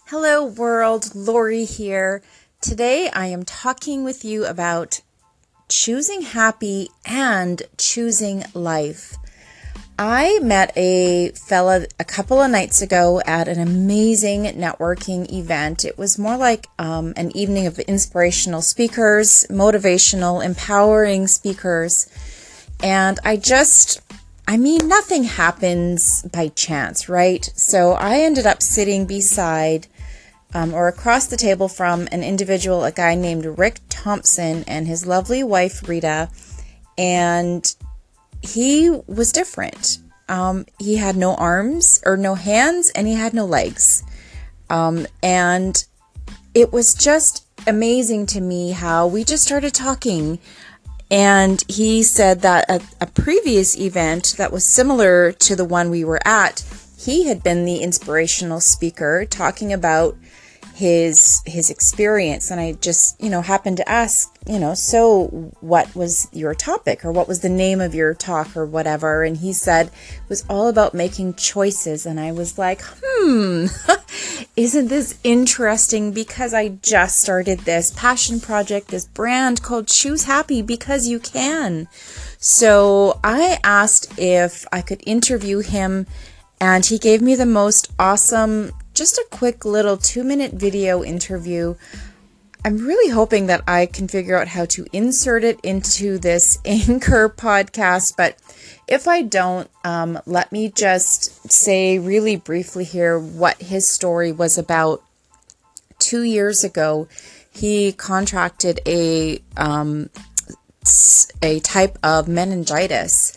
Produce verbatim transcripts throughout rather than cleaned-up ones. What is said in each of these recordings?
Hello world, Lori here. Today I am talking with you about choosing happy and choosing life. I met a fella a couple of nights ago at an amazing networking event. It was more like um, an evening of inspirational speakers, motivational, empowering speakers. And I just, I mean, nothing happens by chance, right? So I ended up sitting beside Um, or across the table from an individual, a guy named Rick Thompson and his lovely wife, Rita, and he was different. Um, he had no arms or no hands, and he had no legs. Um, and it was just amazing to me how we just started talking. And he said that a, a previous event that was similar to the one we were at, he had been the inspirational speaker talking about his his experience. And I just, you know, happened to ask, you know, so what was your topic, or what was the name of your talk, or whatever? And he said it was all about making choices. And I was like, hmm, isn't this interesting? Because I just started this passion project, this brand called Choose Happy Because You Can. So I asked if I could interview him, and he gave me the most awesome, just a quick little two minute video interview. I'm really hoping that I can figure out how to insert it into this Anchor podcast, but if I don't, um, let me just say really briefly here what his story was about. Two years ago, he contracted a, um, a type of meningitis,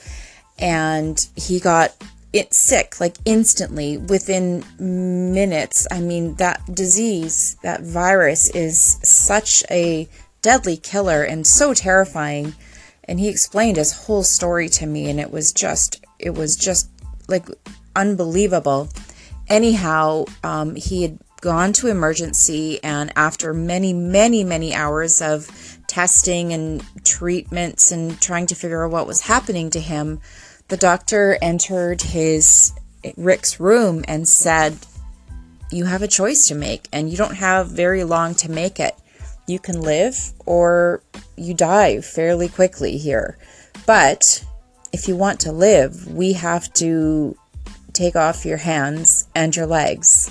and he got it sick, like instantly, within minutes. I mean, that disease, that virus is such a deadly killer and so terrifying. And he explained his whole story to me, and it was just, it was just like unbelievable. Anyhow, um, he had gone to emergency, and after many, many, many hours of testing and treatments and trying to figure out what was happening to him, the doctor entered his Rick's room and said, you have a choice to make, and you don't have very long to make it. You can live or you die fairly quickly here. But if you want to live, we have to take off your hands and your legs.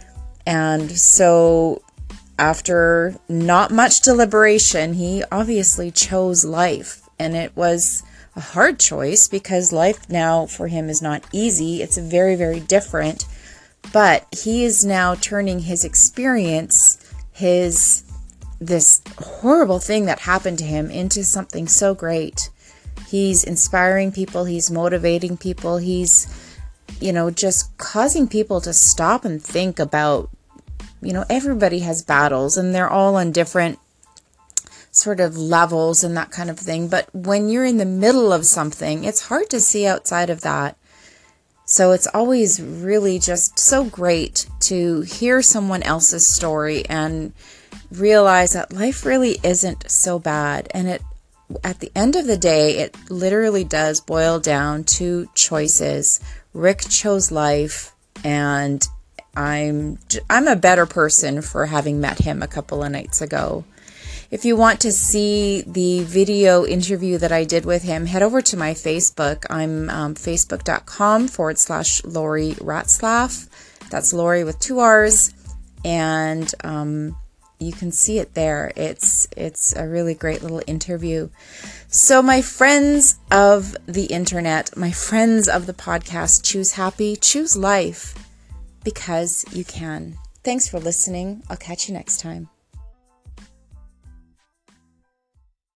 And so after not much deliberation, he obviously chose life. And it was a hard choice, because life now for him is not easy. It's very, very different. But he is now turning his experience, his this horrible thing that happened to him, into something so great. He's inspiring people. He's motivating people. He's, you know, just causing people to stop and think about, you know, everybody has battles, and they're all on different sort of levels and that kind of thing. But when you're in the middle of something, it's hard to see outside of that. So it's always really just so great to hear someone else's story and realize that life really isn't so bad. And it, at the end of the day, it literally does boil down to choices. Rick chose life, and I'm I'm a better person for having met him a couple of nights ago. If you want to see the video interview that I did with him, head over to my Facebook. I'm um, facebook.com forward slash Lori Ratzlaff. That's Lori with two R's. And um, you can see it there. It's, it's a really great little interview. So my friends of the internet, my friends of the podcast, choose happy, choose life, because you can. Thanks for listening. I'll catch you next time.